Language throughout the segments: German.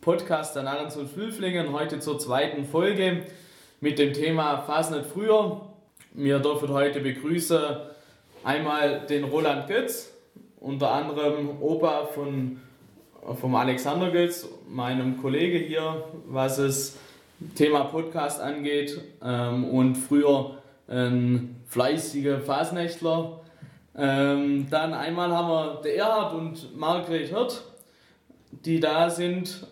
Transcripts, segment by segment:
Podcast der Narren und Flüflingen, heute zur zweiten Folge mit dem Thema Fasnet früher. Wir dürfen heute begrüßen einmal den Roland Götz, unter anderem Opa vom Alexander Götz, meinem Kollege hier, was das Thema Podcast angeht, und früher ein fleißiger Fasnächtler. Dann einmal haben wir der Erhard und Margret Hirt, die da sind.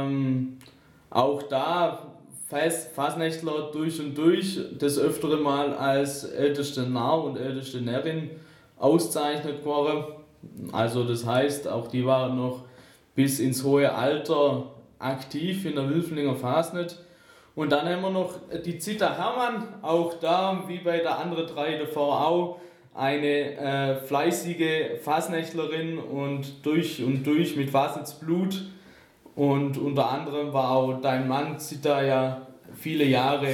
Auch da Fasnächtler durch und durch, das öftere Mal als älteste Narr und älteste Närrin auszeichnet worden. Also das heißt, auch die waren noch bis ins hohe Alter aktiv in der Wilflinger Fasnet. Und dann haben wir noch die Zita Hermann, auch da, wie bei der anderen drei davor auch, eine fleißige Fasnächtlerin und durch mit Fasnetsblut. Und unter anderem war auch dein Mann Zita ja viele Jahre.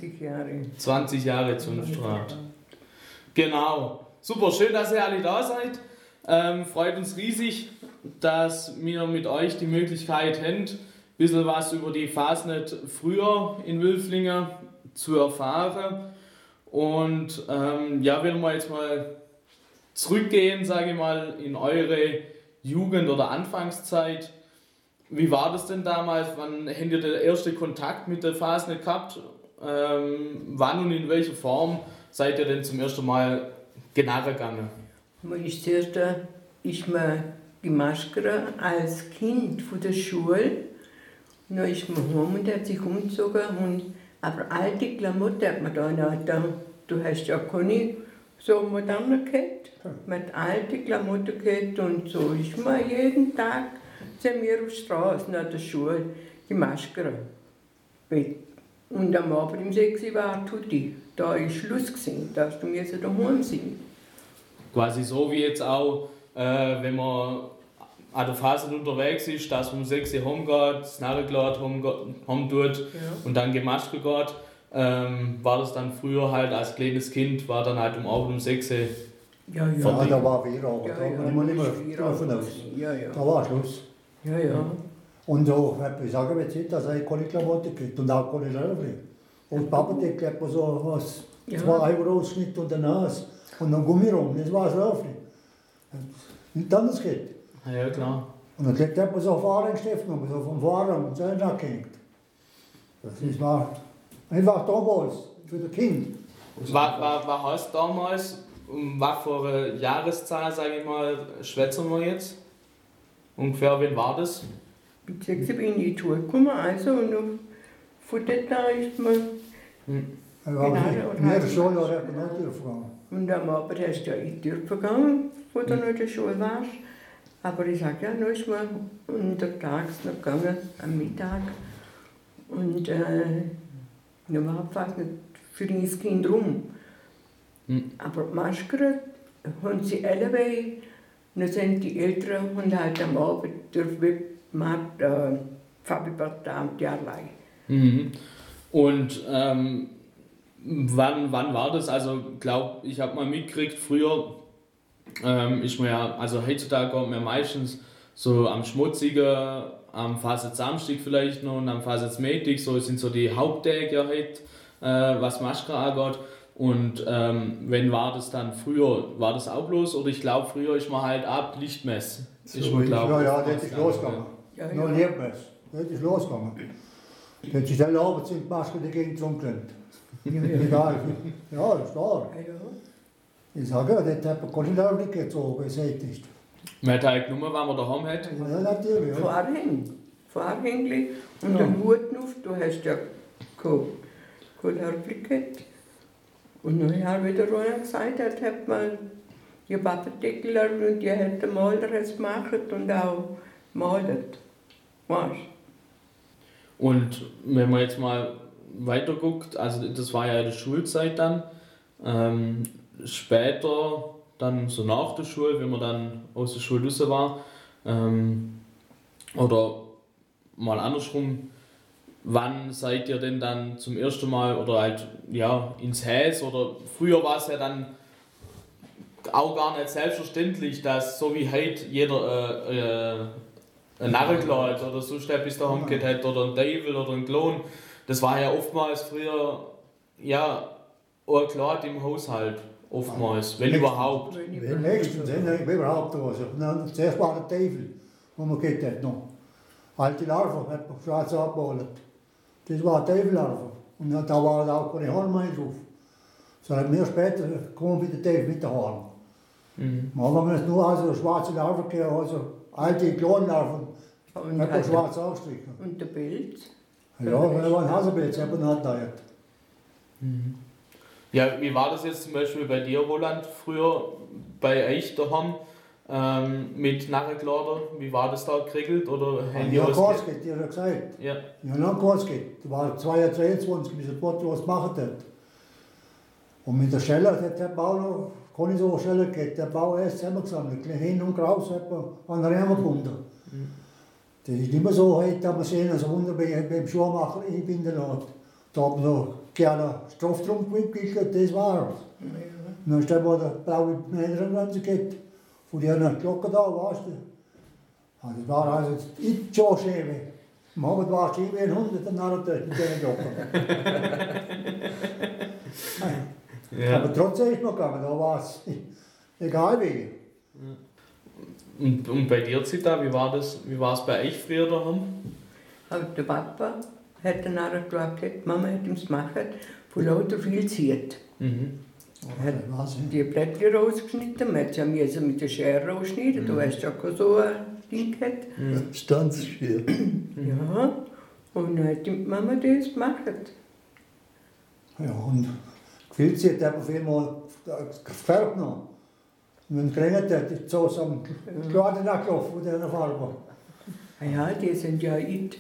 20 Jahre Zunftrat. Genau. Super, schön, dass ihr alle da seid. Freut uns riesig, dass wir mit euch die Möglichkeit haben, ein bisschen was über die Fasnet früher in Wilflingen zu erfahren. Und wenn wir jetzt mal zurückgehen, sage ich mal, in eure Jugend- oder Anfangszeit, wie war das denn damals? Wann habt ihr den ersten Kontakt mit der Fasnet gehabt? Wann und in welcher Form seid ihr denn zum ersten Mal genarren gegangen? Das erste ist mir die Maske als Kind von der Schule. Dann ist man heim und hat sich umgezogen. Aber alte Klamotten hat man da nicht. Du hast ja keine so moderne gehabt. Man hat alte Klamotten gehabt und so ist man jeden Tag sind wir auf der Straße nach der Schule die Maske. Und am Abend um 6 Uhr war Tutti. Da war Schluss gewesen, da hast du daheim sein. Quasi so wie jetzt auch, wenn man an der Fasnet unterwegs ist, dass man um 6 Uhr heimgeht, das Narrenglad heim tut und dann gemaskelt geht. War das dann früher halt als kleines Kind, war dann halt um Abend um 6 Uhr fertig. Ja, da war Feierabend, da kann man nicht mehr davon aus. Da war Schluss. Ja, ja. Und so, ich sage jetzt nicht, dass er keine Klamotten kriegt und auch keine Löffel. Und Pappendeckel hat man so was, 2 Euro Ausschnitt und eine Nase und dann Gummi rum, das war das Löffel. Nicht anders geht. Ja, klar. Und dann hat man so Fahrradstift genommen, so vom Fahrer und so nachgehängt. Das war einfach damals, für das Kind. Was heißt damals, was für eine Jahreszahl, sage ich mal, schwätzen wir jetzt? Ungefähr, wann war das? Mit 6 bin ich in die Schule gekommen, also, und von dort an ist man... In der Schule hat man nicht dürfen. Und am Abend hast du ja in die Tür gegangen, wo du noch in der Schule warst. Aber ich sage ja, noch ist man untertags noch gegangen, am Mittag. Und dann war fast nicht für das Kind rum. Aber die Maske haben sie alle weg. Dann sind die Eltern und halt am Abend dürfen man Fabi die allein. Und wann war das? Also ich habe mal mitgekriegt, früher ist man ja, also heutzutage kommt man meistens so am Schmutzigen, am Fasnet Samstag vielleicht noch und am Fasnet Metig, so sind so die Haupttage heute, was Maske angeht. Und wenn war das dann früher, war das auch bloß? Oder ich glaube, früher ist man halt ab Lichtmess. Das ist losgegangen. Noch Lichtmess. Das ist losgegangen. Da hat sich der Abend in die Maske dagegen zurückgelehnt. Egal. Ja, das ist klar. Ich sage ja, das hat man keine Löffel so beseitigt. Man hat halt genommen, wenn man daheim hat. Ja, natürlich. Vorhängli und den Hut auf, du hast ja keine Löffel gehabt. Und dann hat wieder einer gesagt, das hat man die Pappendeckel und die hat der Maler es gemacht und auch gemalt. Weißt? Und wenn man jetzt mal weiter guckt, also das war ja in der Schulzeit dann, später, dann so nach der Schule, wenn man dann aus der Schule raus war, oder mal andersrum, wann seid ihr denn dann zum ersten Mal oder halt ins Häs, oder früher war es ja dann auch gar nicht selbstverständlich, dass so wie heute jeder ein Narrenkleid oder sonst etwas daheim gehabt hat oder ein Teufel oder ein Klon. Das war ja oftmals früher ja auch ein Kleid im Haushalt. Oftmals, wenn überhaupt. Nächstens, überhaupt was. Zuerst war der Teufel, wo man gehabt hat noch. Alte Larven hat man schwarz abgeholt. Das war eine Teufellarve. Und da waren auch keine Hornbeine drauf. Sondern mehr später kommen wir mit der Teufel mit den Haaren. Aber wenn man es nur also schwarze Larven gegeben, also alte Klonlarven, hat man schwarz ausgestrichen. Und der Pilz? Ja, das war ein Hasenpilz, hat man halt da. Ja, wie war das jetzt zum Beispiel bei dir, Roland, früher bei euch daheim mit Narrenkleider? Wie war das da geregelt? Oder ja, kurz geht, die hat gesagt. Ja. Ja, noch kurz geht. Da war 22, bis der Pott was gemacht hat. Und mit der Schelle hat der Bau noch, kann ich so Schelle geht, der Bau erst zusammengesammelt. Hin und raus hat man an den Riemen gebunden. Das ist nicht mehr so, heute haben wir sehen, also wunderbar beim Schuhmacher einbinden lassen. Da haben wir noch gerne Stoff drum gewickelt, das war's. Und dann steht mal der blaue Männergrenze geht, von der Glocke da, weißt du. Also das war also nicht schon schön. Mohammed war schon wie ein Hund mit der Glocke. Ja. Aber trotzdem ist man gegangen, da war es egal wie. Und bei dir, Zita, wie war es bei euch früher daheim? Aber der Papa hat dann auch geglaubt, die Mama hat ihm es gemacht, von lauter viel Ziert. Er hat die Blätter rausgeschnitten, man hat sie mit der Schere rausschneiden, du hast ja so ein Ding gehabt. Stanzschere. Ja, und dann hat die Mama das gemacht. Ja, und Gefilzt hat man vielmal gefärbt noch. Und wenn geregnet hat, ist so am Kleid nachgelaufen von dieser Farbe. Ja, die sind ja nicht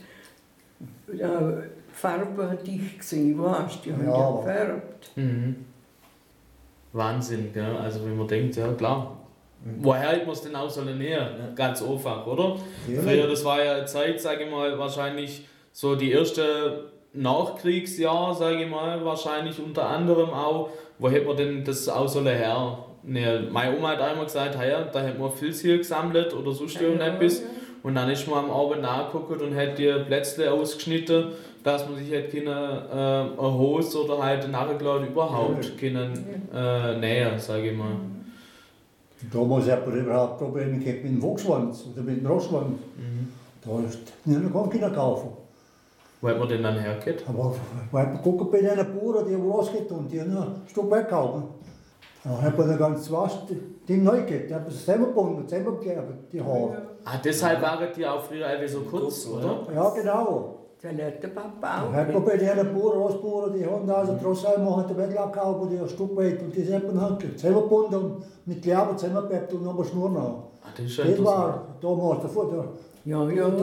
farbendicht gewesen, weißt du, die haben ja gefärbt. Wahnsinn, gell? Also wenn man denkt, ja klar. Woher hält man es denn auch so näher? Ganz einfach, oder? Ja. Früher, das war ja eine Zeit, sage ich mal, wahrscheinlich so die erste Nachkriegsjahr, sage ich mal, wahrscheinlich unter anderem auch. Wo hätte man denn das auch so her? Ne, meine Oma hat einmal gesagt, hey, da hätte man Filz hier gesammelt oder sonst irgendetwas. Und dann ist man am Abend nachgeguckt und hat die Plätzle ausgeschnitten, dass man sich halt keine Hose oder halt ein Narrenkleid überhaupt näher, sage ich mal. Damals hat man überhaupt Probleme gehabt mit dem Fuchsschwanz oder mit dem Rossschwanz. Da kann keiner kaufen. Wo hat man denn dann hergeht? Aber wenn man guckt bei den Bauern, die rausgetan, die haben ein Stück weggehauen. Da hat man dann ganz was, die neu geht, die haben es zusammengebunden, zusammengegeben, die Haare. Ah, deshalb waren die auch früher so kurz, oder? Ja, genau. Das lernt der Papa auch. Da hat man bei den Bauern, Rossbauern, die haben also trotzdem hat der Weg abgehauen, die ein Stück weit, und die hat man halt zusammengebunden und mit Kleber zusammengepeppt und noch eine Schnur nach. Ah, das war damals davor. Ja.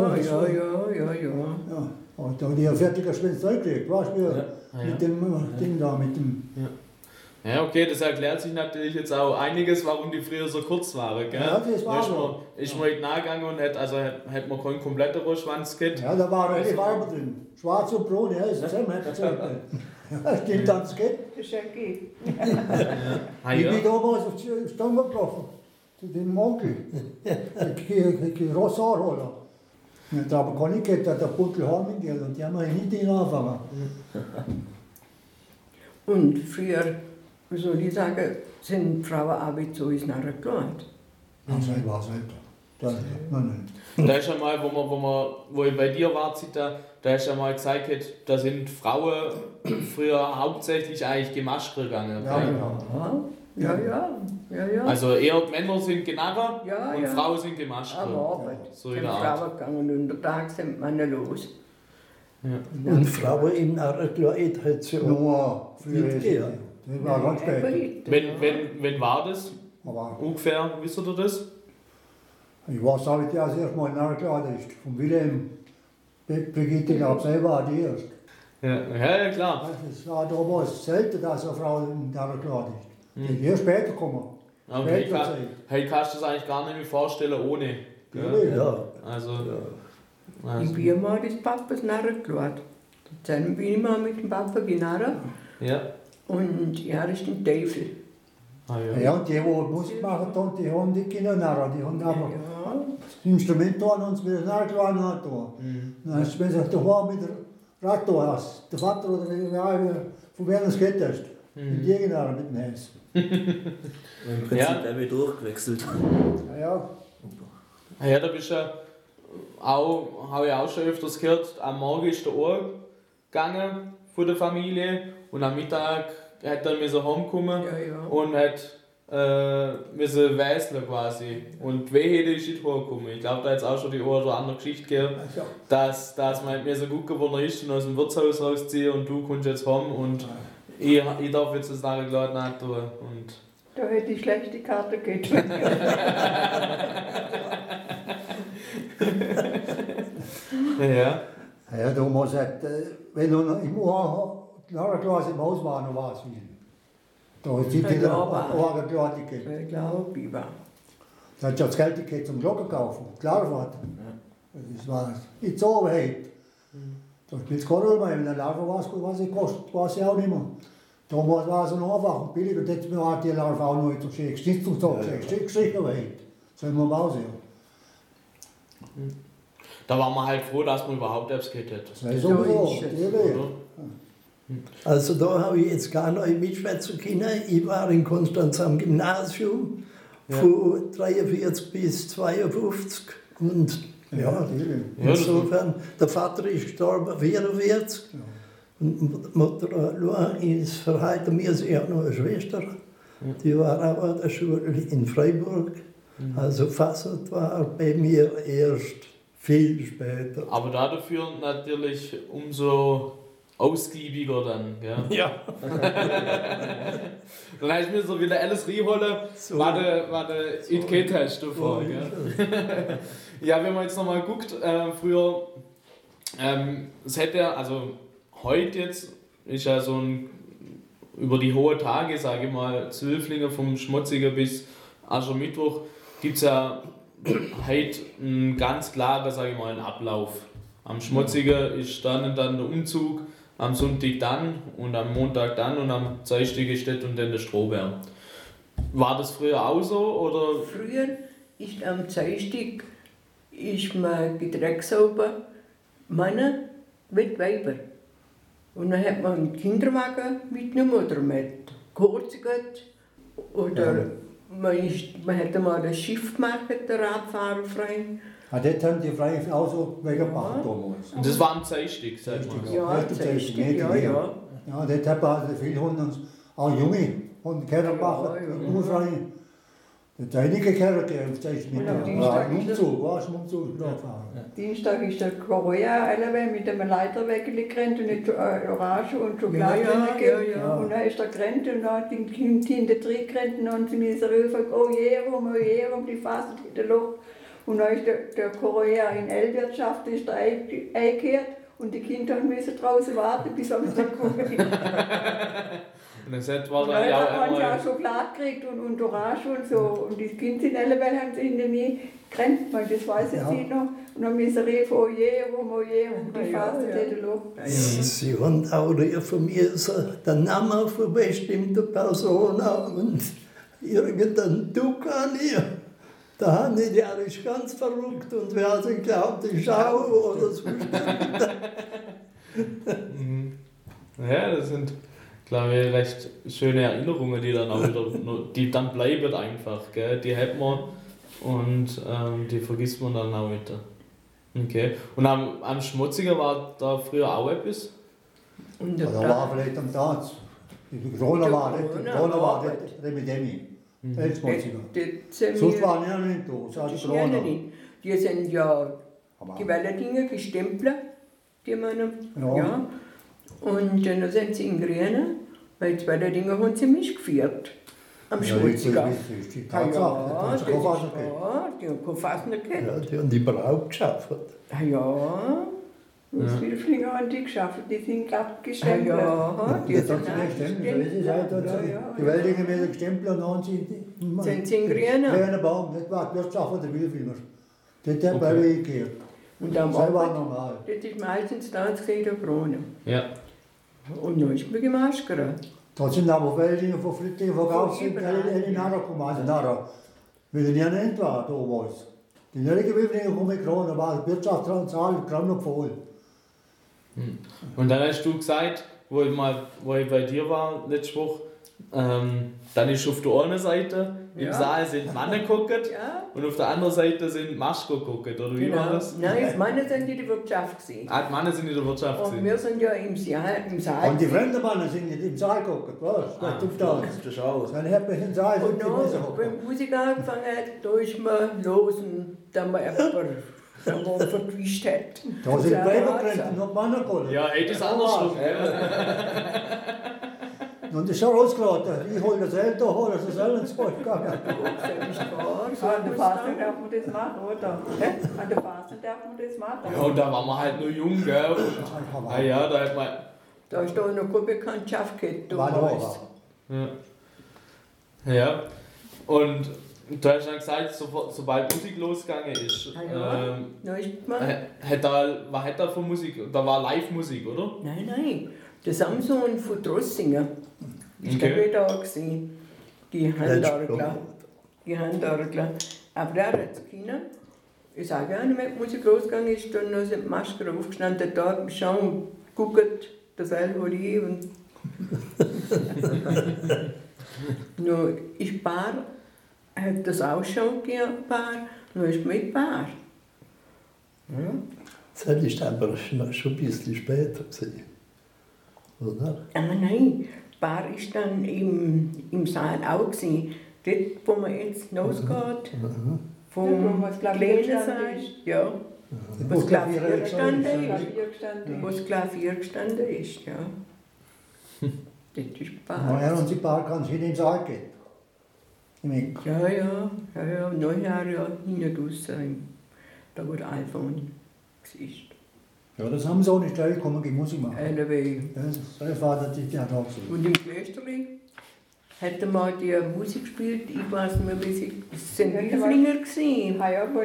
Und da haben die ein fertiger Schwänz gekriegt, weißt du, mit dem Ding da, mit dem... Ja, okay, das erklärt sich natürlich jetzt auch einiges, warum die früher so kurz waren, gell? Ja, das war so. Ist man nicht nachgegangen und hätte man keinen kompletten Rohrschwanz gehabt. Ja, da waren eine Farbe drin, schwarz und braun, ja, ist zusammen, hat gesagt. Ja, stimmt, das geht. Das ist ja geht. Ich bin damals auf die Stange gelaufen, zu dem Onkel, die Rosshaarholer. Und da aber kann ich nicht, der Buttel Haar mitgegeben und die haben wir nicht angefangen. Und früher, wie soll ich sagen, sind Frauen auch mit so ins Narrenkleid. Also ich weiß nicht. Da ist ja mal, wo ich bei dir war, da ist ja mal gesagt, da sind Frauen früher hauptsächlich eigentlich gemacht gegangen. Ja, genau. Ja. Also eher Männer sind genarrt und ja. Frauen sind gemacht. Aber Arbeit. So sind Frauen gegangen und untertags sind Männer los. Ja. Und Frauen im Narrenkleid hat sie auch nicht eher. Das war ganz spät. Wenn war das? Ungefähr, wisst ihr das? Ich weiß auch nicht, das erste Mal in Narrenkleid ist. Von Wilhelm Brigitte, glaube selber war die erste. Ja, klar. Es war damals selten, dass eine Frau in Narrenkleid ist. Die erst später gekommen. Okay, kannst du das eigentlich gar nicht mehr vorstellen ohne. Ja. Also. Ich bin mal des Papas Narrenkleid. Dann bin ich mal mit dem Papa genarrt. Ja. Und er ist ein Teufel. Ah, ja, und die Musik machen, die haben die Kinder nachher, die haben aber das Instrument da und uns mit der Nachklauen da. Dann ist wenn sich daheim mit der Radtour aus, der Vater oder von wer das geht ist, mit die genau mit dem Hals. Im Prinzip haben wir durchgewechselt. Ja. Ja, da bist ja auch, habe ich auch schon öfters gehört, am Morgen ist der Ohr gegangen von der Familie und am Mittag hat er müssen heimkommen und hat müssen wässeln quasi. Und wehe ist nicht hochgekommen. Ich glaube, da hat es auch schon die eine oder andere Geschichte gegeben, dass man mir so gut geworden ist und aus dem Wirtshaus rausziehen und du kommst jetzt heim und ich darf jetzt das nachher gleich nicht tun. Und da hätte ich schlecht die Karte gegeben. ja. Ja, damals hat, wenn du im Ohrglas im Haus war, dann war es viel. Da hat sich die Ohrglas gegeben. Ich glaube, ich war. Da hat ja das Geld gegeben zum Glocken kaufen, klar war das war nicht so weit. Da spielt es keine Rolle mehr, wenn der Larve was sie kostet, weiß ich auch nicht mehr. Damals war es noch einfach und billig und jetzt hat die Larve auch noch so schön gestützt und so, sicher weit. Sollen wir mal sehen. Da waren wir halt froh, dass man überhaupt etwas gehabt hat. Das ist so, Also da habe ich jetzt gar nicht mitschwätzen können. Ich war in Konstanz am Gymnasium von 43 bis 52 und ja, insofern, der Vater ist gestorben, 44 und die Mutter Lua ist verheiratet. Wir sind ja noch eine Schwester, die war auch an der Schule in Freiburg. Also Fasnet war bei mir erst viel später. Aber dafür natürlich umso ausgiebiger dann, gell? Ja. Dann hast du mir so wieder alles reinholen, so. was du in Kate hast davor, gell? Ja, wenn man jetzt nochmal guckt, früher, es hätte, also heute jetzt, ist ja so ein, über die hohe Tage, sage ich mal, Zwölflinge vom Schmutzigen bis Aschermittwoch, gibt es ja heute einen ganz klaren, sage ich mal, einen Ablauf. Am Schmutzigen ist dann der Umzug, am Sonntag dann und am Montag dann und am Dienstag ist das und dann der Strohbär. War das früher auch so? Oder? Früher ist am Dienstag ist man Getränk sauber, Männer mit Weiber. Und dann hat man einen Kinderwagen mitgenommen oder mit Kurzgeld oder man hat einmal ein Schiff gemacht, der Radfahrerverein. Das haben die Freien auch so weggemacht damals. Und das war am Dienstag, sagt man. Ja, Dienstag, ja. Ja, das hat also viele Hunde, auch junge Hunde Kerl gemacht, im Urverein. Das hat einige Kerl gegeben, das ist mit dem Umzug, war es ein Umzug. Dienstag ist der Korea mit dem Leiter weggerannt und Orange und Schokolade gegeben. Und dann ist er gerannt und dann hat die Kinder drin gerannt und dann sind sie rufen, oh je, die fassen in das Loch. Und dann ist der Korea in L-Wirtschaft eingekehrt und die Kinder müssen draußen warten, bis er wieder kommt. Und dann war dann haben sie auch Schokolade gekriegt und Orange und so. Und die Kinder in L-Welt haben sie ihnen nie gerannt, das weiß ich noch. Und dann müssen sie rufen, oh je, die fassen in das Loch. Sie haben auch von mir den Namen von bestimmten Personen und irgendeinen Duck an ihr. Da haben die ist ganz verrückt und wer sich glaubt, ich schaue oder so. Ja, das sind, glaube ich, recht schöne Erinnerungen, die dann auch wieder, die dann bleiben einfach, gell? Die hat man und die vergisst man dann auch wieder. Okay. Und am Schmutzigen war da früher auch etwas? Da war vielleicht am Tag. Die Corona war nicht Epidemie. Sonst waren ja nicht da. Die sind ja gewählte Dinge gestempelt, die man ja. Und dann sind sie in Grünen, weil zwei der Dinge haben sie mich geführt. Am Schmutzigen. Ja, die haben fast nicht gehabt. Ja, die haben die Braut geschafft. Ja. Und viele Flinger haben die geschafft, die sind abgestempelt. Ja, die sind die Weltlinge werden gestempelt und dann sind sie in Grünen. Grüner Baum, das war die Wirtschaft der Wildfilmer. Das hat bei mir gekehrt. Und am das war normal. Das ist meistens da der Krone. Ja. Und dann ist man gemaskert. Da sind aber welche von Flüchtlingen verkauft sind, die nachher kommen. Also nachher, weil die nicht nennt war, da war es. Die Neugewöhnlichen kommen gekommen, da war die Wirtschaftszahl gerade noch voll. Und dann hast du gesagt, wo ich bei dir war letzte Woche, dann ist auf der einen Seite im Saal sind Männer geguckt und auf der anderen Seite sind Maschko geguckt, oder wie war das? Nein, die Männer sind in der Wirtschaft gewesen. Die Männer sind in der Wirtschaft Und wir sind ja im Saal. Und die fremden Männer sind nicht im Saal geguckt, weißt du? Das ist auch. Dann hat man im Saal Und dann, wenn die Musik angefangen hat, da ist man los und dann man jemanden verquischt hat. Da sind Weiber gerannt und noch Männer geholt. Ja, heute ist andersrum. Und das ist schon rausgeladen. Ich hole das Geld, hole das selber ins Zeug gegangen. So an der Fasnacht darf man das machen, oder? An der Fasnacht darf man das machen. Ja, und da waren wir halt nur jung, gell? Ja, da hat man... Da ist doch noch keine Bekanntschaft gehabt. Ja. Und du hast dann gesagt, sobald Musik losgegangen ist, was hat da für Musik? Da war Live-Musik, oder? Nein. Der Samson von Drossinger. Ich habe da gesehen. Die Handorgler. Aber der hat es keinen. Ich sage ja nicht, wenn die Musik losgegangen ist, dann sind die Masken aufgestanden, da schauen, gucken, das Olivier und. Nur ist Bar, hat das auch schon gegeben, Bar, nur ist mit Bar. Ja. Das ist aber schon ein bisschen später gewesen. Oder? Nein, Bar ist dann im Saal auch gewesen. Dort, wo man jetzt losgeht, vom kleinen Saal, ja, wo das Klavier gestanden ist, ja. Das ist Bar. Ja, und die Bar kann sich in den Saal gehen. Ja, 9 Jahre hinten draussen, da wo der Alfon war. Ja, das haben sie auch nicht gleich gekommen, die Musik machen. Sein Vater hat da gesehen. Und im Klösterli hat er mal die Musik gespielt, ich weiß nicht mehr, wie sie. Es sind Höflinger gewesen. Ja, wo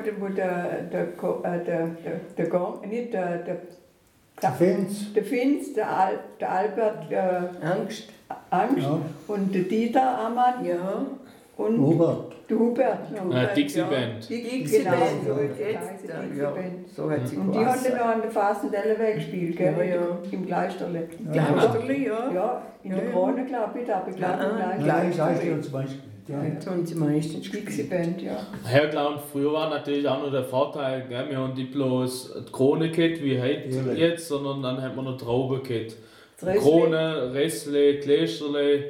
der Finz, der Albert Angst. Ja. Und der Dieter Amann. Ja. Und der Hubert. Dixie-Band. Dixie-Band, so hat sie. Und die haben dann noch an der Fasendelle gespielt, gell? Ja. Im Gleisterle. Gleisterle, ja. Ja, in der Krone, glaube ich, da habe ich Jetzt haben sie meistens Dixie-Band, ja. Ja klar, und früher war natürlich auch noch der Vorteil, gell? Wir haben nicht bloß die Krone gehabt, wie heute jetzt, sondern dann hat man noch Trauben gehabt. Krone, Ressle, Gläserle,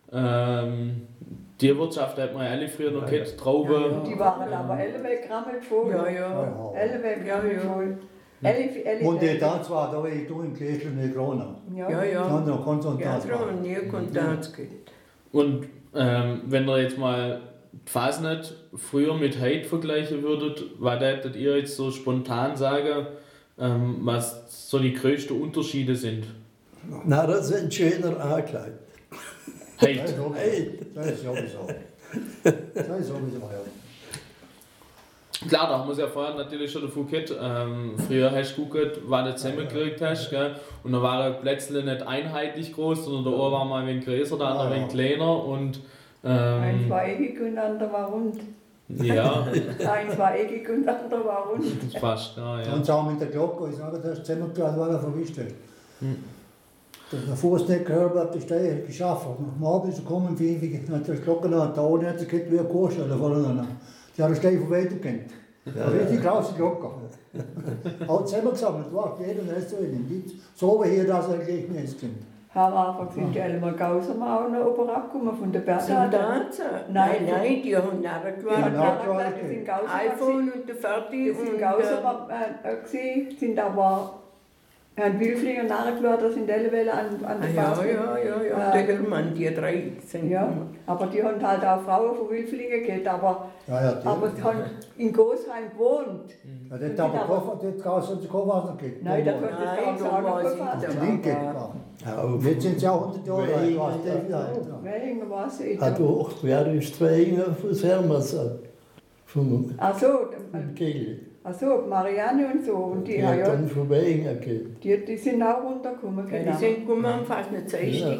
die Wirtschaft hat man alle früher noch gehabt, Trauben. Die waren aber alle weggrammelt voll. Ja. Alle weggrammelt voll. Und der Tanz war da, ich tue im Gläschen eine Krone. Ja. Dann noch Konzert. Ja, da haben nie Kontakt gehabt. Und wenn ihr jetzt mal die Fasnacht früher mit heute vergleichen würdet, was würdet ihr jetzt so spontan sagen, was so die größten Unterschiede sind? Na, das ist ein schöner Ankleid. Heute. Das ist sowieso. Ja. Klar, da haben wir es ja vorher natürlich schon davon gehabt. Früher hast du geguckt, was du zusammengekriegt hast. Gell? Und dann waren die Plätze nicht einheitlich groß, sondern der eine war mal ein wenig größer, der andere ein wenig kleiner. Und, eins war eckig und der andere war rund. Ja. Eins war eckig und der andere war rund. Fast, ja. Und auch mit der Glocke, ich sage, das zusammengekriegt, weil er verwischt hat. Der Fußdecker Herbert ist der geschafft. Am Abend ist er gekommen, wie hat die Glocke da unten hat sie gekriegt wie eine Kuhstelle voneinander. Die hat einen Stein von weiter gekannt. Ja, richtig große Glocke. Auch zusammengesammelt, jeder ist so in. So wie hier das eigentlich nicht kennt. Am Anfang sind die Elmar Gausermann auch noch oben abgekommen von der Bertha. Nein, die haben nachher gemacht. iPhone und der Ferdi und Gausermann sind aber Herrn Wilflinger nachgeschaut, das sind alle Welle an der Fasnacht. Ja. Der Hermann, die 3 sind. Ja, aber die haben halt auch Frauen von Wilflinger gehabt, aber sie haben in Großheim gewohnt. Ja, der hat aber den Koffer noch gegeben. Nein, das hat das auch noch Linke. Jetzt sind sie auch 100 Jahre alt. Welcher war es? Doch, wer ist Zweiger von Sermasan? Ach so, Kehle. Also Marianne und so. Und die dann vorbei die sind auch runtergekommen. Die sind gekommen, fast nicht 60.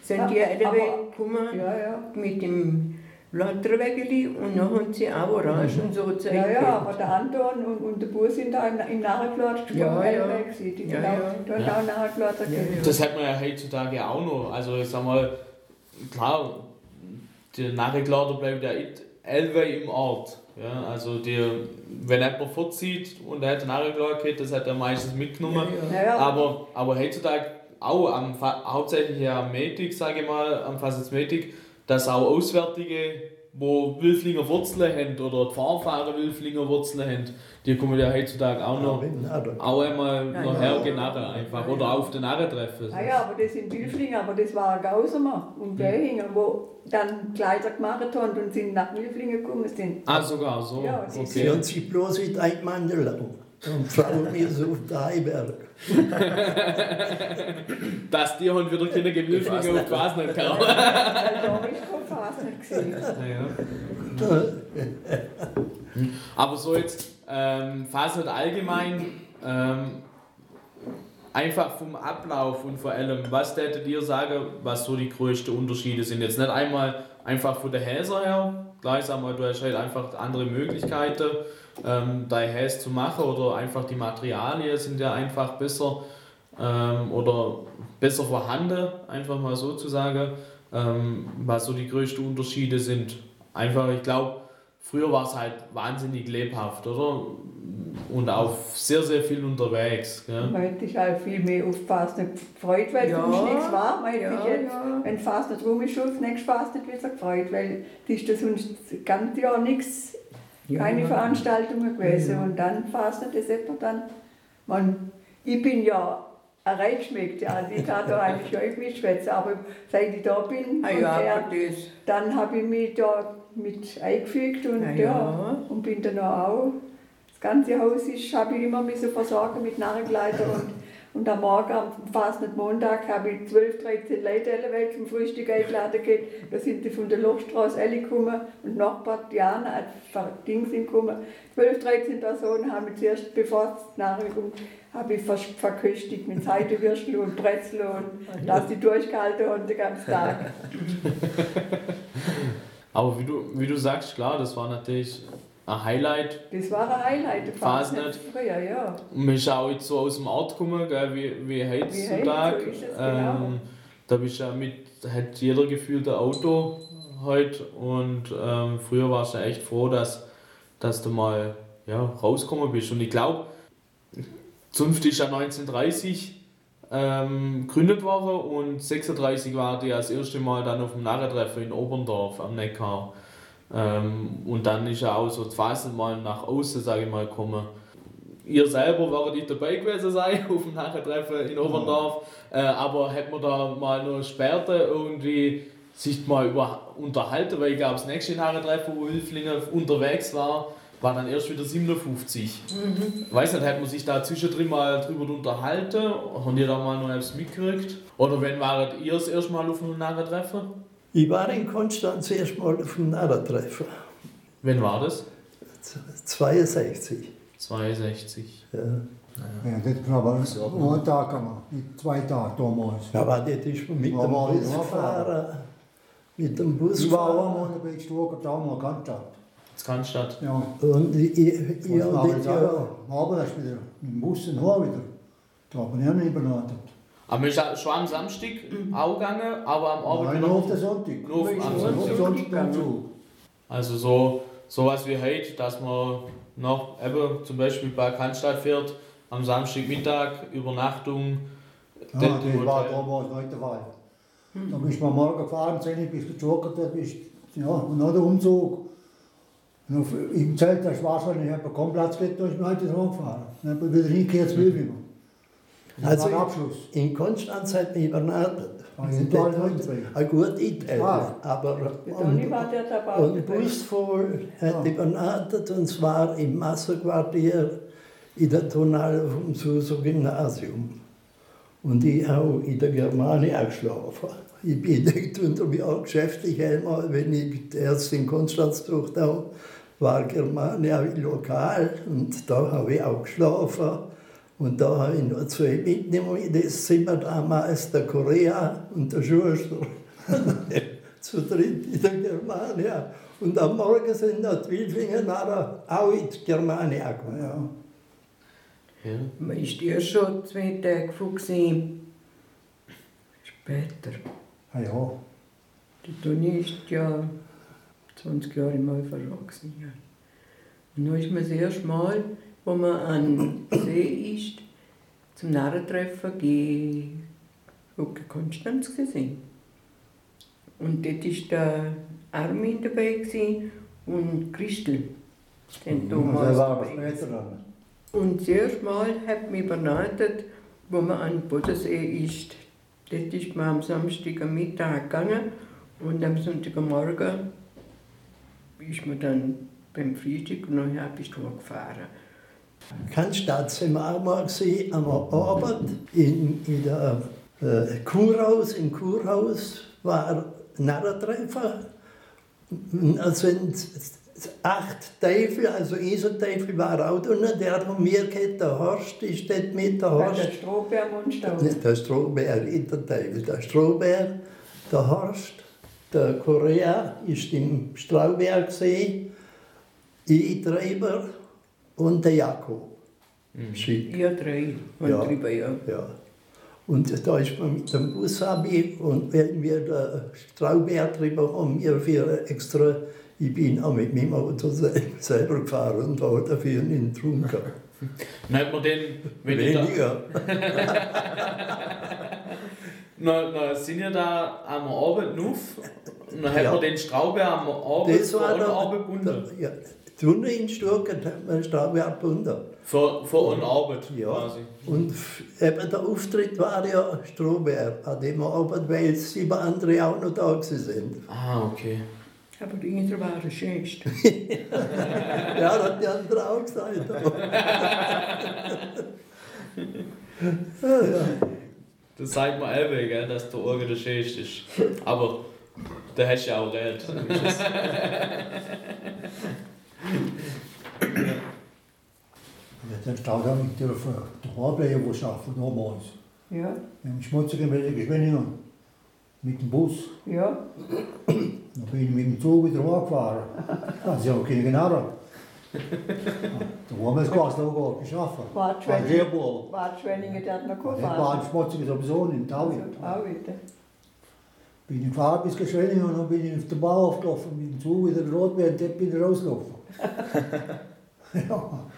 sind die alle aber- weggekommen Ja. mit dem Lotterwägeli und dann haben sie auch Orange und so gezeigt. Ja, aber der Anton und der Bus sind da im Nachgeladen gesprungen, Ja. die sind Ja, auch, ja. da haben auch Nachgeladen gegeben. Das hat man ja heutzutage auch noch. Also ich sag mal, klar, der Nachgelader bleibt ja allweil im Ort. Ja, also wenn jemand vorzieht und er hat einen Nachgelader gehabt, das hat er meistens mitgenommen. Ja. Aber heutzutage auch hauptsächlich am Metig, sage ich mal, am Fasnachtmetig, dass auch Auswärtige, wo Wülflinger Wurzeln haben oder die Fahrfahrer Wülflinger Wurzeln haben, die kommen ja heutzutage auch noch auch einmal noch hergenarren einfach oder auf den Narren treffen. Ja, aber das sind Wülflinger, aber das war ein Gausemer und Gähinger, wo dann Kleider gemacht haben und sind nach Wülflingen gekommen sind. Ah, sogar so. Ja, Sie haben sich bloß in ein Mandel lang. Und Frauen mir so auf der Heiberg. Dass die haben wieder keine Gewülflinge auf die Fasnacht kamen. Weil da ist kein Fass nicht gesehen. Aber so jetzt Fasnacht allgemein, einfach vom Ablauf und vor allem, was tätet ihr sagen, was so die größten Unterschiede sind? Jetzt nicht einmal einfach von der Häser her, klar, ich sag mal, du hast halt einfach andere Möglichkeiten, dein Häs zu machen oder einfach die Materialien sind ja einfach besser oder besser vorhanden, einfach mal so zu sagen, was so die größten Unterschiede sind. Einfach, ich glaube, früher war es halt wahnsinnig lebhaft, oder? Und auch sehr, sehr viel unterwegs. Gell? Man hätte sich halt viel mehr auf die Fasnacht gefreut, weil Ja. sonst nichts war. Man hätte sich jetzt, Ja. wenn die Fasnacht rum ist, auf nächste Fasnacht wieder gefreut, weil das ist das sonst das ganze Jahr nichts, keine Veranstaltungen gewesen. Und dann Fasnacht ist etwa dann, ich bin ja ein Reitschmeck, also ich kann da eigentlich gar nicht mitschwätzen, aber seit ich da bin, dann habe ich mich da mit eingefügt und, und bin dann auch. Das ganze Haus habe ich immer versorgen mit Narrenkleider und am Morgen, am Fasnacht-Montag, habe ich 12, 13 Leute alle Welt zum Frühstück eingeladen. Da sind die von der Lochstraße alle gekommen und Nachbar Diana hat Dings gekommen. 12, 13 Personen haben zuerst, bevor es Nahrung kommt, habe ich verköstigt mit Seitenwürstel und Brezel und dass die durchgehalten haben den ganzen Tag. Aber wie du sagst, klar, das war natürlich ein Highlight. Das war ein Highlight, Fasnacht. Früher, ja. Und wir sind auch jetzt so aus dem Ort gekommen, gell, wie heutzutage. So ist es, genau. Da bist ja hat jeder gefühlt ein Auto heute und früher warst du echt froh, dass du mal rausgekommen bist. Und ich glaube, Zunft ist ja 1930 gegründet worden und 1936 war die das erste Mal dann auf dem Narrentreffen in Oberndorf am Neckar. Und dann ist ja auch so die Phase mal nach außen, sage ich mal, gekommen. Ihr selber werdet nicht dabei gewesen sein auf dem Narrentreffen in Oberndorf, aber hat man da mal noch später irgendwie sich mal unterhalten, weil ich glaube, das nächste Narrentreffen, wo Wülflingen unterwegs war dann erst wieder 57. Weiß nicht, hat man sich da zwischendrin mal drüber unterhalten? Habt ihr da mal noch etwas mitgekriegt? Oder wann waret ihr das erste Mal auf einem Narrentreffen? Ich war in Konstanz erstmal auf dem Narrentreffen. Wann war das? 62. 62. Ja. Ja, das ist aber einen Tag gemacht, nicht 2 Tage damals. Ja, aber das ist mit dem Bus gefahren. Mit dem Bus Ich war auch gefahren. einmal bei Stuttgart, da haben wir Cannstatt. Das Cannstatt. Ja. Und ich habe das ja. Aber das ist wieder mit dem Bus und Haar wieder. Da habe ich nicht übernachtet. Aber wir sind schon am Samstag auch gegangen, aber am Abend Nein, wieder nur auf den Sonntag. nur am Sonntag. Sonntag dann zu. Also sowas wie heute, dass man noch eben zum Beispiel bei Cannstatt fährt, am Samstagmittag, Übernachtung. Ja, das war damals nicht der Fall. Da bist du mal morgen gefahren, 10 bis gejoggt, und noch der Umzug. Und im Zelt, das war schon, ich habe keinen Platz gehabt, da ist mir heute rumgefahren. Dann bin ich wieder hingekehrt, 12 Uhr. Das war der Abschluss. In Konstanz hat man übernachtet. Gut, ich aber Toni war der dabei. und Bus voll hat übernachtet, und zwar im Massenquartier in der Tonhalle vom Suser Gymnasium. Und ich habe in der Germania geschlafen. Ich bin nicht unter mir auch geschäftlich einmal, wenn ich erst in Konstanz gesucht habe, war Germania lokal und da habe ich auch geschlafen. Und da habe ich noch 2 mitgenommen. Das sind wir damals der Korea und der Schuster. Zu dritt in der Germania. Und am Morgen sind noch die Wilfinger nachher auch in die Germania gekommen. Ja. Man ist erst schon 2 Tage gewesen. Später. Ah ja. Die Toni ist ja 20 Jahre im Alpha-Rock gewesen. Ja. Und dann ist man das erste Mal, wo man an See ist, zum Narrentreffen gegen Konstanz gesehen. Und dort war der Armin dabei gewesen und Christel. Den Thomas. Der war aber später dann. Und das erste Mal hat mich übernachtet, wo man an den Bodensee ist. Dort ist man am Samstag am Mittag gegangen und am Sonntagmorgen ist man dann beim Frühstück und nachher bist du gefahren. Cannstatt sind wir auch mal gesehen, am Abend in der Kurhaus. Im Kurhaus war ein Narrentreffen. Da sind 8 Teufel, also Eselteufel war auch drin, der hat mir geht, der Horst ist dort mit, der Horst. Der Strohbär-Monster. Der Strohbär, nicht der Teufel, der Strohbär, der Horst, der Korea ist im Strauberg gesehen, ich Treiber und der Jakob. Ja, 3. Ja. Drüber, ja. Ja. Und da ist man mit dem Bus und wenn wir den Strauberg drüber haben, wir für extra, ich bin auch mit meinem Auto selber gefahren und war dafür nicht getrunken. Dann hat man den, wenn Weniger. Na, sind ja da am Abend nuff, und dann hat Ja. man den Straubeer am Abend Das war vor da, Abend gebunden. ja, drinnen in Stuttgart hat man den Strauberg gebunden. Vor und Abend Ja. quasi. Und eben der Auftritt war ja Strohbär an dem Abend, weil 7 andere auch noch da sind. Ah, okay. Aber die Insel war das Schönste. Ja, das hat die andere auch gesagt. Ja. Das sagt man selber, gell, dass der Orgel der schönste ist. Aber da hast du ja auch recht. Dann steht er mit der Haarbleier, wo arbeiten damals. Ja, Im schmutzigen Schwenningen. Mit dem Bus. ja. Dann bin ich mit dem Zug wieder angefahren. Also, ich habe keine Gnade. Da haben wir das Gas noch gar geschafft. Wartschwenningen, der hat noch Das gefahren. war ein schmutziges sowieso nicht, im Tau. Auch wieder. Bin ich gefahren bis Geschwenningen und dann bin ich auf den Bau aufgelaufen. Mit dem Zug wieder rot werden, dort bin ich rausgelaufen. Ja.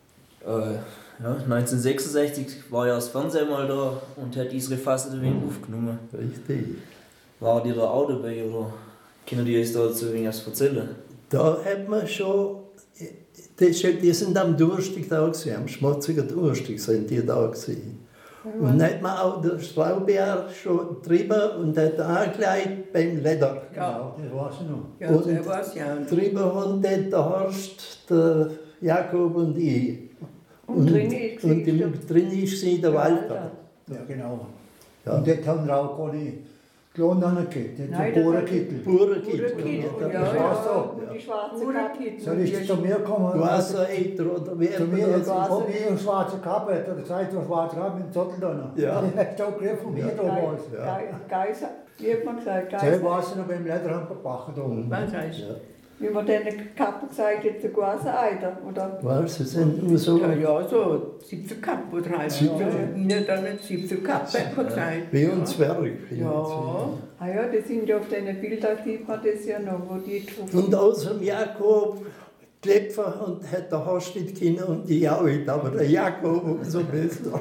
Ja, 1966 war ja das Fernsehen mal da und hat unsere Fassade wenig aufgenommen. Richtig. War die da auch dabei oder können die uns dazu wenig erzählen? Da hat man schon, die sind am Durstig da gewesen, am schmutzigen Durstig sind die da gewesen. Und dann hat man auch den Straubär schon getrieben und hat angekleidet beim Leder. Genau, das weiß ich noch. Ja, Und der war es ja. Getrieben haben dort der Horst, der Jakob und ich. Und drin ist drin ist sie der Walter. Ja, genau. Ja. Und dort haben wir auch keine Klon angekriegt. Dort Nein, so das Bohrenkittel. Burenkittel. Kittel, Ja, ja, das ja. so. Und die schwarze Pure Kappe. Kittel. So ist es zu mir gekommen. Wasseräder oder wie Zu mir, man ich das habe mir eine schwarze Kappe, hat er gesagt, so eine schwarze Kappe mit dem Zettel da. Ja. Ich habe da gegriffen von mir damals. Geiser, wie hat man gesagt, Selber Geiser. war es noch beim Lederhamper gebacken da oben. Was heißt? Ja. Wie man denen Kappe gesagt hat, so Geiser, oder? Was, sie sind nur so Ja, so 17 Kapp oder 30. Nicht dann 17 Kapp, hat man gesagt. wie ein Zwerg. Ja. Ah ja, das sind ja auf den Bildern, sieht man das ja noch, wo die getroffen Und außer dem Jakob Klepfer und hat der Horst nicht können und ich auch nicht, aber der Jakob umso besser.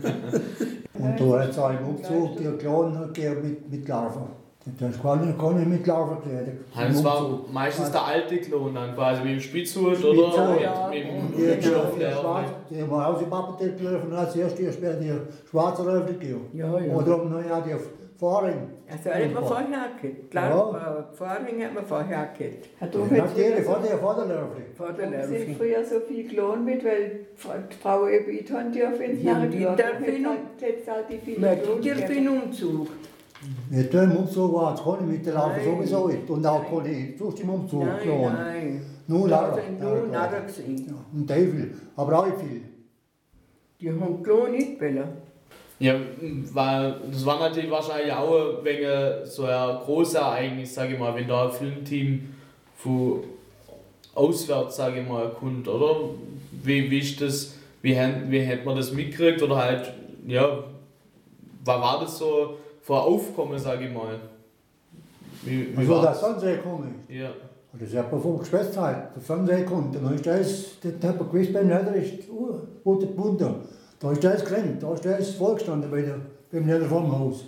Und da hat es auch im Umzug die Kleinen gegeben mit Larven. Da kann ich mit Larven gekleidet. Das war meistens der alte Klon dann quasi mit dem Spitzhut oder Spitzhut, ja. mit Die dem Stoff, der Die haben auch die Pappentät gelaufen und als erstes später die schwarze Röfel gegeben. Ja, ja. Oder naja, die Vorring. Also hat man vorher gehabt. Klar, Vorhänge hat man vorher gehabt. hat. Doch Natürlich, vor der Röfel. Vor der Da sind Nerven. früher so viel gelohnt mit, weil die Frau eben ich haben die auf den Ja, die Jahren darf ich noch. jetzt halt die viele Man gelohnt geht ja für werden. den Umzug. Mit dem Umzug war es keine mit der Larve Nein. sowieso nicht. Und auch keine sonst im Umzug Nein, gelohnt. nein. Nur Da Larve. sind nur Narren gewesen. Und Teufel, aber auch viel. Die Die haben klar nicht wollen. Ja, das war natürlich wahrscheinlich auch wegen so ein großes Ereignis, sage ich mal, wenn da ein Filmteam von auswärts, sage ich mal, kommt, oder? Wie ist das, wie hat man das mitgekriegt, oder halt, ja, was war das so für ein Aufkommen, sage ich mal? Wie also das Fernsehen kommen. Ja. Das ist etwa vom Geschwätz halt, der Fernsehen kommt. Dann ist das, da hat man gewusst, beim Leder ist der Bunte. Da ist das gerannt, da ist das vorgestanden beim Leder vom Haus.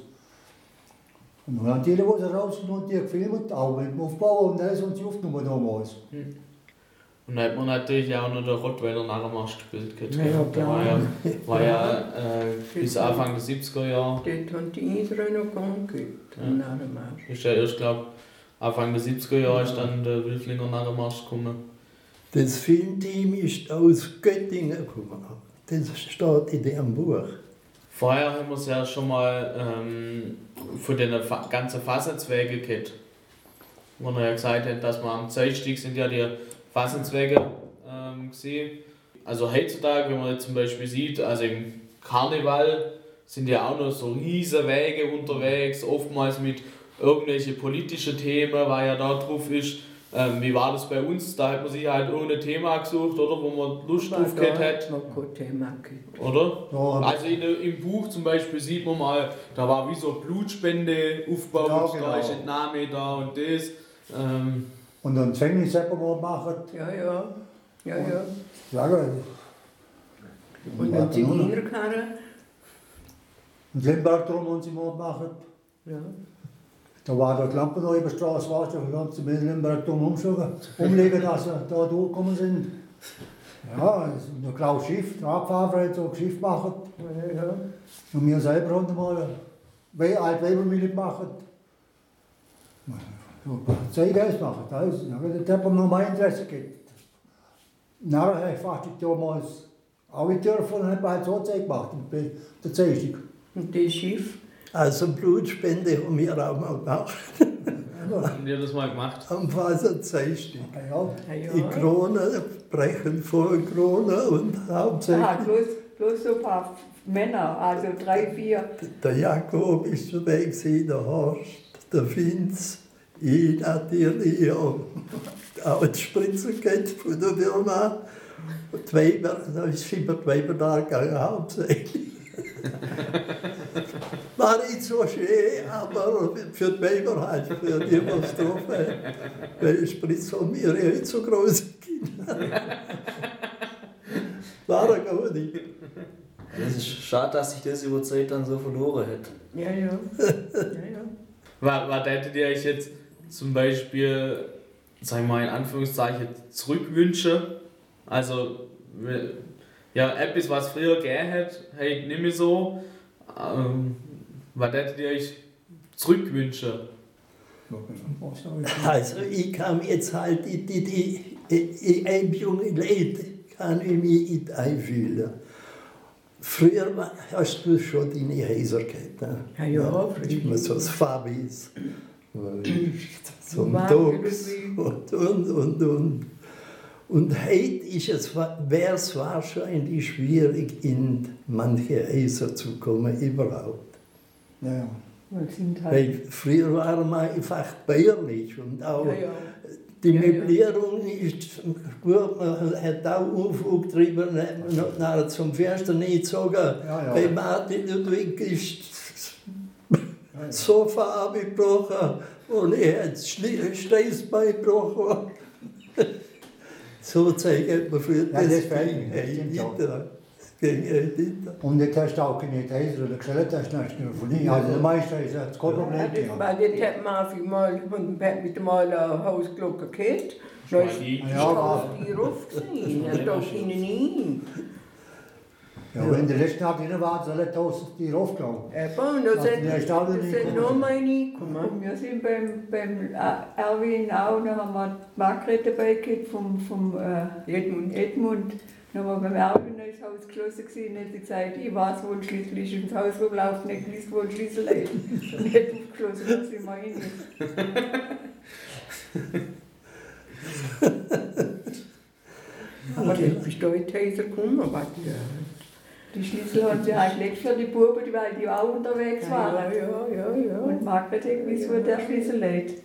Und dann haben die, die raus und die gefilmt, auch mit dem Aufbau und das und sie aufgenommen damals. Und dann hat man natürlich auch noch den Rottweiler Narrenmarsch gespielt. Ja, klar. War ja bis Anfang der 70er Jahre. Dort haben die Israel noch gar nicht gehabt, den Narrenmarsch. Ist ja erst, glaube ich, Anfang der 70er Jahre ist dann der Wülflinger Narrenmarsch gekommen. Das Filmteam ist aus Göttingen gekommen. Das steht in dem Buch. Vorher haben wir es ja schon mal von den ganzen Fasnachtwegen gehabt. Wo er ja gesagt hat, dass man am Dienstag sind ja die Fasnachtswege gesehen. Also heutzutage, wenn man jetzt zum Beispiel sieht, also im Karneval sind ja auch noch so riesige Wege unterwegs, oftmals mit irgendwelchen politischen Themen, weil ja da drauf ist. Wie war das bei uns? Da hat man sich halt ohne Thema gesucht, oder? Wo man Lust drauf gehabt hat. Noch kein Thema gehabt. Oder? Ja, Also im Buch zum Beispiel sieht man mal, da war wie so Blutspende aufgebaut, Ja, genau. da ist Entnahme da und das. Und dann Gefängnis selber mal machen. Ja. Sagen, Und dann die Kinderkarre. und Limberg drum haben sie mal gemacht. Ja. Da war die Lampe noch über die Straße, weißt du, dann haben sie mit Limberg drum umlegen, dass sie da durchgekommen sind. Ja, der Klaus Schiff, der Abfahrer, hat so ein Schiff gemacht. Ja. Und wir selber haben mal Altwebermühle gemacht. Zeughaus machen, das hat man noch mein Interesse gehabt. Nachher habe ich fast damals auch in dürfen und habe halt so Zeug gemacht, der Zeichnung. Und das Schiff? Also Blutspende haben wir auch mal gemacht. Haben wir das mal gemacht? Am Faserzeichen. Ja. Die Krone, brechen vor Krone und hauptsächlich. Bloß so ein paar Männer, also 3, 4. Der Jakob ist dabei gewesen, der Horst, der Vinz, ich natürlich auch die Spritze geht von der Firma. Und die Weber, da ist immer die Weber da gegangen, hauptsächlich. War nicht so schön, aber für die Weber halt, für die, was drauf hat. Weil die Spritze von mir nicht so große Kinder. War er gar nicht. Es ist schade, dass sich das über die Zeit dann so verloren hat. Ja. Was hättet ihr euch jetzt zum Beispiel, sag ich mal in Anführungszeichen, zurückwünschen? Also, ja, etwas, was früher gegeben hat, hey, nicht mehr so. Was hättet ihr euch zurückwünschen? Also ich kann jetzt halt die junge Leute kann ich mich nicht einfühlen. Früher hast du schon deine Häuser gehabt. Ne? Ja, früher. So das Fabis, zum Dogs und heute wäre es wahrscheinlich schwierig, in manche Häuser zu kommen, überhaupt. Ja. Weil früher waren wir einfach bäuerlich und auch die Möblierung ist gut, man hat auch Unfug getrieben, nachher zum Fenster nicht gezogen. Bei Martin Ludwig ist das Sofa abgebrochen und er hat das Steißbein gebrochen. So zeigt man für Ja, das und jetzt hast du auch keine Häuser oder gestellt, hast du nicht von nie. Also der Meister ist jetzt kein Problem. Weil jetzt hat man mal mit dem Hausglocke gehabt. Da ist die Ruf gesehen, das darf ihnen nie. Ja, wenn der letzte Tag drin war, soll er die raufgelaufen. Eben, das sind nur meine gekommen. Wir sind beim Erwin auch, da haben wir die Margret dabei gehabt vom Edmund. Dann haben wir beim Erwin das Haus geschlossen gewesen, und hat sie gesagt, ich weiß, wo ein Schlüssel ist, ins Haus rumgelaufen, nicht gewusst, wo ein Schlüssel ist. Und hat aufgeschlossen, da sind wir rein. Aber das ist da in die Häuser gekommen, aber Die Schlüssel haben sie halt gelegt für die Buben, weil die auch unterwegs waren. Ja. Und Margret hat gewusst, wo der Schlüssel liegt.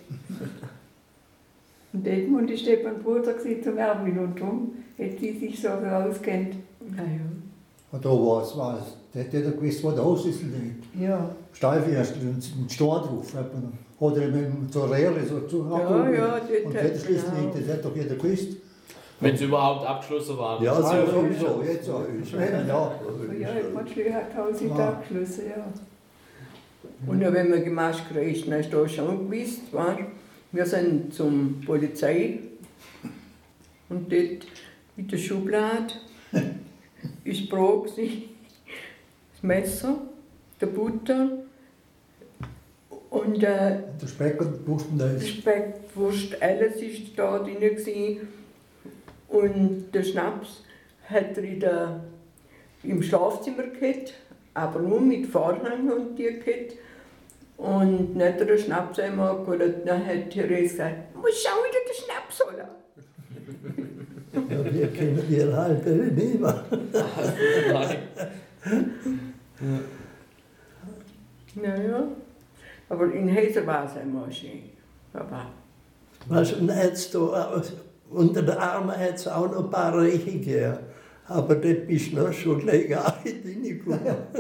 Und Edmund ist eben ein Bruder zum Erwin und darum hat sie sich so auskennt. Ja. Und da war es, der hat jeder gewusst, wo der Hausschlüssel liegt. Ja. Steifwürstel und Stor drauf. Oder mit so Rährchen so zu Ja, und der Schlüssel liegt, das hat doch jeder gewusst. Wenn es überhaupt abgeschlossen war. Ja, Sowieso, jetzt so. Ja. Ja, Edmund Schlüssel hat 1000 abgeschlossen, ja. Und dann, wenn man Gemaske ist, dann ist da schon gewusst, weißt? Wir sind zum Polizei und dort in der Schublade ist Brot, das Messer, der Butter und Der Speck und die Wurst und alles. Speck, Wurst, alles ist da drin gewesen. Und der Schnaps hat er im Schlafzimmer gehabt, aber nur mit Vorhang und die gehabt. Und nicht der Schnaps einmal geholt, dann hat Therese gesagt, du musst schon wieder den Schnaps holen. Ja, wir kennen die halt nicht mehr. Naja, aber in Heser war es einmal schön. Aber Was und jetzt da, unter den Armen hat es auch noch ein paar Reiche gegeben. Aber dort bist du noch schon gleich reingekommen.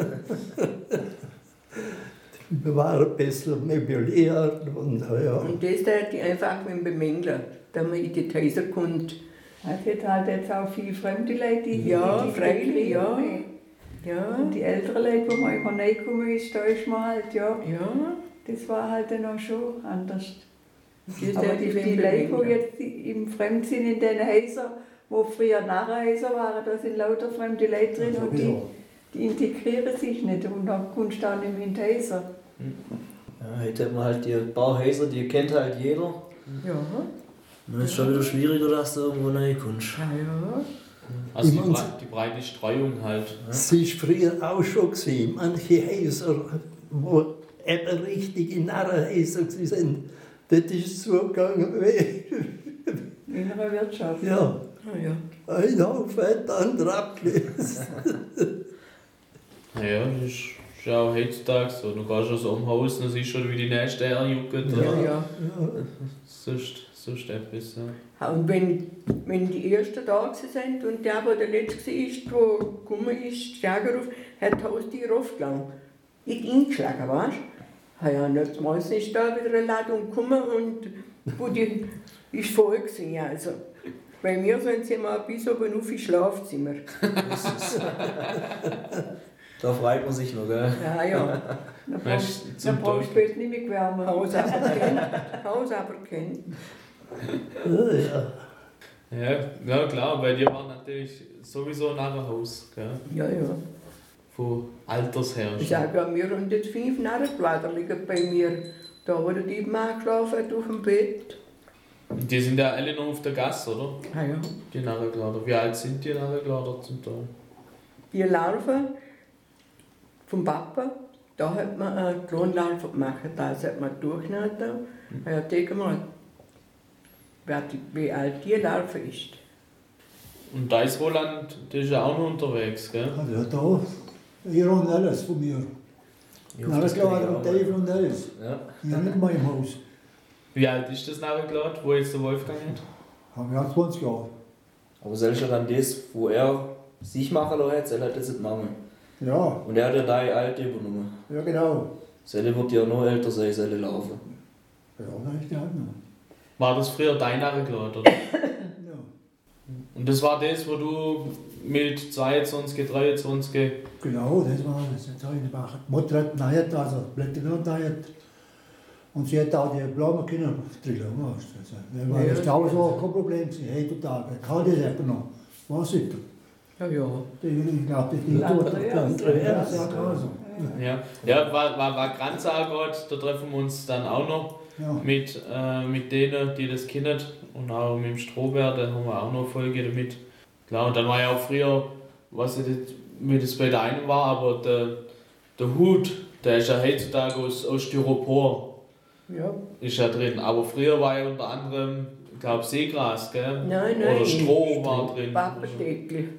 Wir waren ein bisschen möbliert und ja. und das hätte ich einfach mit bemängeln, dass man in die Häuser kommt. Es gibt halt jetzt auch viele fremde Leute, die Ja, die freilich, ja. kriegen. Ja, Und die älteren Leute, wo man immer reingekommen ist, da ist man halt, ja, ja. das war halt dann auch schon anders. Das Aber hätte die, ich die mit Leute, die bemängeln. jetzt im Fremd sind in den Häusern, wo früher Narrenhäuser waren, da sind lauter fremde Leute drin und die integrieren sich nicht und dann kommst du auch nicht mehr in die Häuser. Ja, heute hat man halt die Bauhäuser, die kennt halt jeder. Ja, Dann ist es schon wieder schwieriger, dass du irgendwo reinkommst. ja. Also Ich meine, die breite Streuung halt. Es war früher auch schon gewesen. Manche Häuser, wo eben richtig in Narrenhäuser sind, das ist so gegangen wie, Innere Wirtschaft. ja, Ah, ja. ein Haufen, der andere abgelesen. Naja, das ist ja auch heutzutage so. Du gehst ja so um Haus und siehst schon, wie die Nächste herjuckt. Ja, ja. Sonst etwas. Ja. Und wenn die Ersten da sind und der, der Letzte war, der gekommen ist, Stärkeruf, hat das Haustier aufgelangt. Nicht eingeschlagen, weißt du? Ja, nächstes Mal ist da wieder eine Ladung gekommen und wo die ist voll gewesen, also. Bei mir sind sie mal bis oben auf ins Schlafzimmer. Da freut man sich noch, gell? Ja, ja. Dann Weißt du, brauchst du später nicht mehr gewärmt. Haus aber kennt. Haus aber kennt. Ja. Ja, klar, bei dir war natürlich sowieso ein Narrenhaus. Gell? Ja, ja. Von Alters her. Ich sage ja, wir haben jetzt 5 Narrenblätter liegen bei mir. Da wurde die Mann geschlafen auf dem Bett. Und die sind ja alle noch auf der Gasse, oder? Ah, ja. Die Narrenkleider. Wie alt sind die Narrenkleider zum Teil? Die Larve vom Papa, da hat man eine Klonlarve gemacht. Das hat man durchgenommen. Ja, denke mal, wie alt die Larve ist. Und da ist Roland, der ist ja auch noch unterwegs, gell? Ja, da, hier und alles von mir. Alles klar, und Dave und alles. Ja. Ich habe nicht mal im Haus. Wie alt ist das Narrenkleid, wo jetzt der Wolfgang hat? Haben wir 20 Jahre. Aber selbst ja dann das, wo er sich machen lassen hat, soll er das nicht machen. Ja, Und er hat ja deine alte übernommen. ja genau. Selle wird ja noch älter sein, Selle laufen. Ja, da ist der halt noch. War das früher dein Narrenkleid, oder? Ja. Und das war das, wo du mit 22, 23... Genau, das war das. Jetzt habe ich gemacht. Die Mutter hat näht, also Blätter näht. Und sie hat auch die Blumen können drillen, weißt du. Also, das ist auch so kein Problem gewesen, heutzutage. Kann das eben noch. Was ist das? Ja, ja. Ich glaube, das ist Andreas. ja klar so. Ja, war Kranzagott, da treffen wir uns dann auch noch Ja. mit denen, die das kennen. Und auch mit dem Strohbär, da haben wir auch noch eine Folge damit. Klar, und dann war ja auch früher, was ich nicht, wie das bei der einen war, aber der Hut, der ist ja heutzutage aus Styropor. Ja. Ist ja drin. Aber früher war ja unter anderem, ich glaube, Seegras, gell? Nein, Oder Stroh war drin. Pappendeckel.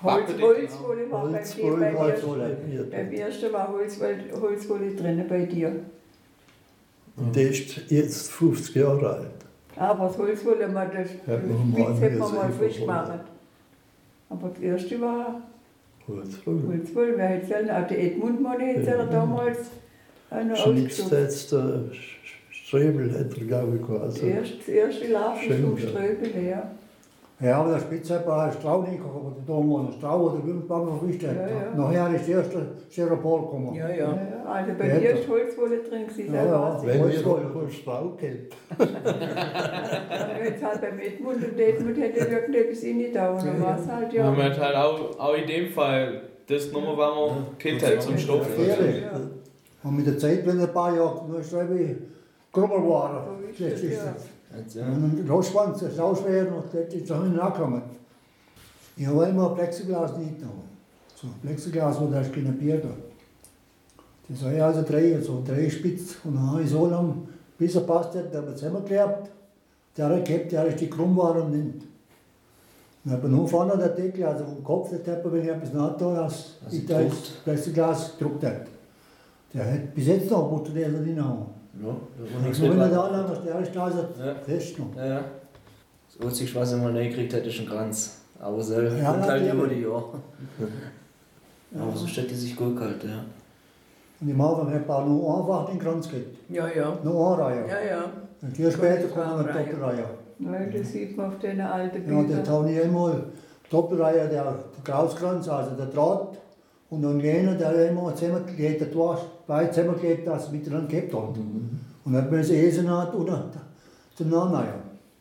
Holzwolle war Holzwolle. Beim ersten war Holzwolle drin bei dir. Und der ist jetzt 50 Jahre alt. Aber das Holzwolle, das hätten wir mal frisch gemacht. Aber das erste war Holzwolle. Wer hätte es auch der Edmund Monne hätte es damals noch ausgesucht. Jetzt der Strebel hätte er, glaube ich, quasi. Das erste Larven vom Strebel, ja. Ja, aber der Spitzhepper war Straulinger, oder der Dom Strau oder Wimmelbaum verwischt hat. Ja. Nachher ist der erste Seropol gekommen. Ja. Also bei dir ist Holzwolle drin gewesen. Wenn wir wohl Strau kennt. Jetzt halt beim Edmund und der Edmund hätte irgendetwas reingetan. Und dann war es halt, ja. Und man hat halt auch in dem Fall das Nummer, was man kennt hat zum Stoff. Ja. Und mit der Zeit, wenn ein paar Jahre nur Strebe Grummel waren, und den Rostschwanz, das Auswehren und das ist auch nicht angekommen. Ich habe immer Plexiglas nicht genommen. So Plexiglas, wo da ist keine Bier da. Das habe ich also drei spitz und dann habe ich so lange, bis er passt hat, habe ich zusammengeklebt. Der hat gehabt, der ist die krumm war und nimmt. Dann habe ich nur vorne der Deckel, also vom Kopf, der Teppich, wenn ich etwas nachgetan habe, ich das Plexiglas gedruckt hat. Der hat bis jetzt noch Butterlesen drin haben. Ja, und wenn er da lang, der ist da fest noch. Ja. Das Einzige, was ich mal reingekriegt habe, ist ein Kranz. Aber so kommt Ja, halt über natürlich. die Jahre. Aber so steht die sich gut gehalten, ja. Und im Anfang hat er nur einfach den Kranz gehabt. Ja. Nur eine Reihe. Ja. Und hier später kommt eine Doppelreihe. Nein, das sieht man auf den alten Ja, Bildern. das habe ich einmal Doppelreihe, der Krauskranz, also der Draht. Und dann jener, der immer zusammengeklebt hat, beide zusammengeklebt, dass es miteinander gehabt hat. Und dann hat man das Eisennaht oder zum Nachneiern.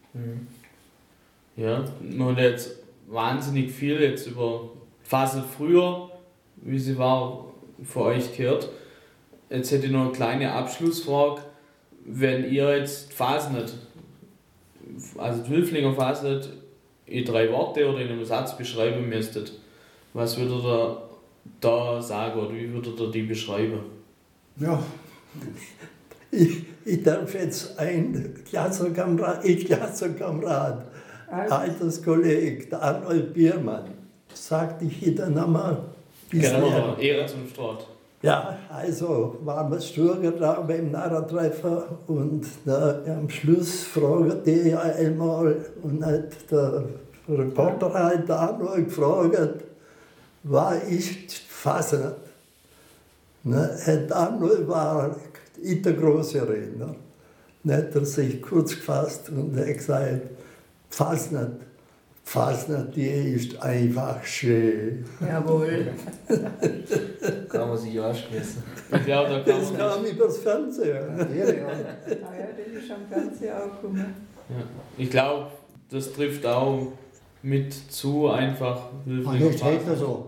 Ja, man hat jetzt wahnsinnig viel jetzt über Fasnet früher, wie sie war, für euch gehört. Jetzt hätte ich noch eine kleine Abschlussfrage. Wenn ihr jetzt Fasnet, also die Wülflinger Fasnet, in 3 Worte oder in einem Satz beschreiben müsstet, was würdet ihr da sagen oder wie würdet ihr die beschreiben? Ja, Ich darf jetzt ein Klassenkamerad, Alterskollege, der Arnold Biermann, sagte ich hier dann einmal. Genau, Ehre zum Start. Ja, also waren wir Sturger da beim Narrentreffer und am Schluss fragte ich einmal und hat der Reporter halt der Arnold gefragt, was ist Fasnet? Arnold war der große Redner. Dann hat er sich kurz gefasst und hat gesagt, Fasnet, die ist einfach schön. Jawohl. Kann man sich ja schmissen. Ich glaube, da kann Das man kam übers Fernsehen. Ah ja, das ist am Fernsehen auch gekommen. Ja. Ich glaube, das trifft auch mit zu einfach und jetzt hält er so.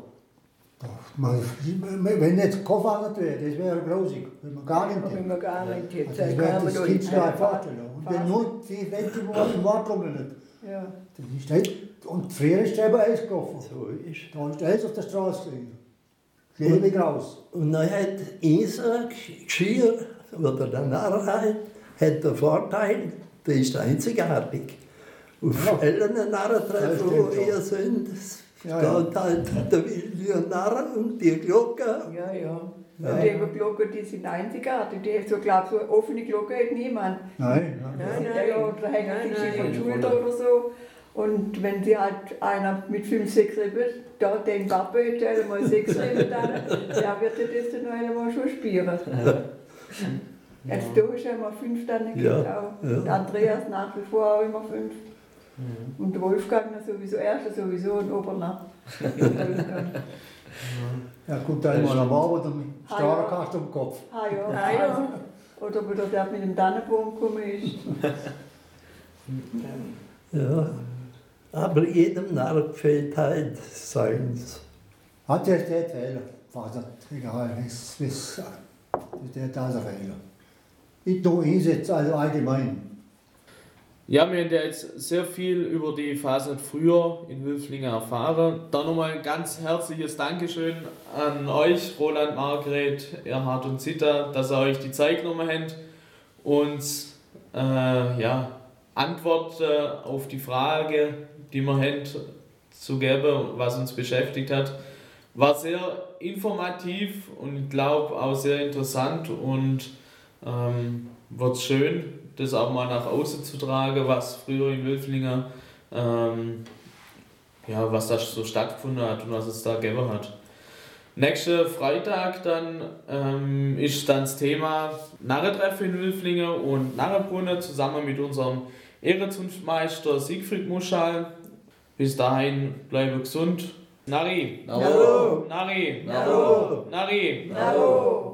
Wenn jetzt Koffer wäre, das wäre grausig. Wenn man gar nicht Wenn man gar nicht hätte, das dann wäre kann man das doch Kind nicht gar nicht vorstellen. Und wenn nur die Welt im Wort kommen nicht. Ja. Das ist nicht. Und früher ist selber Eis gelaufen. So ist. Da ist Eis auf der Straße gelegen. Lebe raus. Und dann hat Isa Geschirr oder der Narrheit hat den Vorteil, der ist einzigartig. Auf allen Narrentreffen, wo ihr sind, steht halt der wilde Narr und die Glocke. Ja. Und die Glocken, die sind einzigartig. Die so, glaub, so eine offene Glocke hat niemand. Nein. Ja, oder hängen sie von der Schulter oder so. Und wenn sie halt einer mit 5, 6 Rippen, da den Papa hat mal 6 Rippen, der wird das dann noch einmal schon spielen. Also da ist immer 5 dann gekriegt auch. Und Andreas nach wie vor auch immer 5. Und der Wolfgang sowieso, sowieso und Oberner. Ja, kommt einmal am Abend und mit Starrkast am Kopf. Ja. Oder wieder der mit dem Tannenbaum gekommen ist. Ja, aber jedem Narr gefällt halt seins. Hat jetzt der Fehler. Egal, das ist der Fehler. Ich tue einsetzen, also allgemein. Ja, wir haben ja jetzt sehr viel über die Fasnet früher in Wülflingen erfahren. Dann nochmal ein ganz herzliches Dankeschön an euch, Roland, Margret, Erhard und Zita, dass ihr euch die Zeit genommen habt und Antwort auf die Frage, die wir haben, zu geben, was uns beschäftigt hat. War sehr informativ und ich glaube auch sehr interessant und wird schön, das auch mal nach außen zu tragen, was früher in Wülflingen, was da so stattgefunden hat und was es da gegeben hat. Nächsten Freitag dann ist dann das Thema Narrentreffen in Wülflingen und Narrenbrunnen zusammen mit unserem Ehrenzunftmeister Siegfried Muschal. Bis dahin bleibe gesund. Nari! Naro! Nari! Naro! Nari! Naro!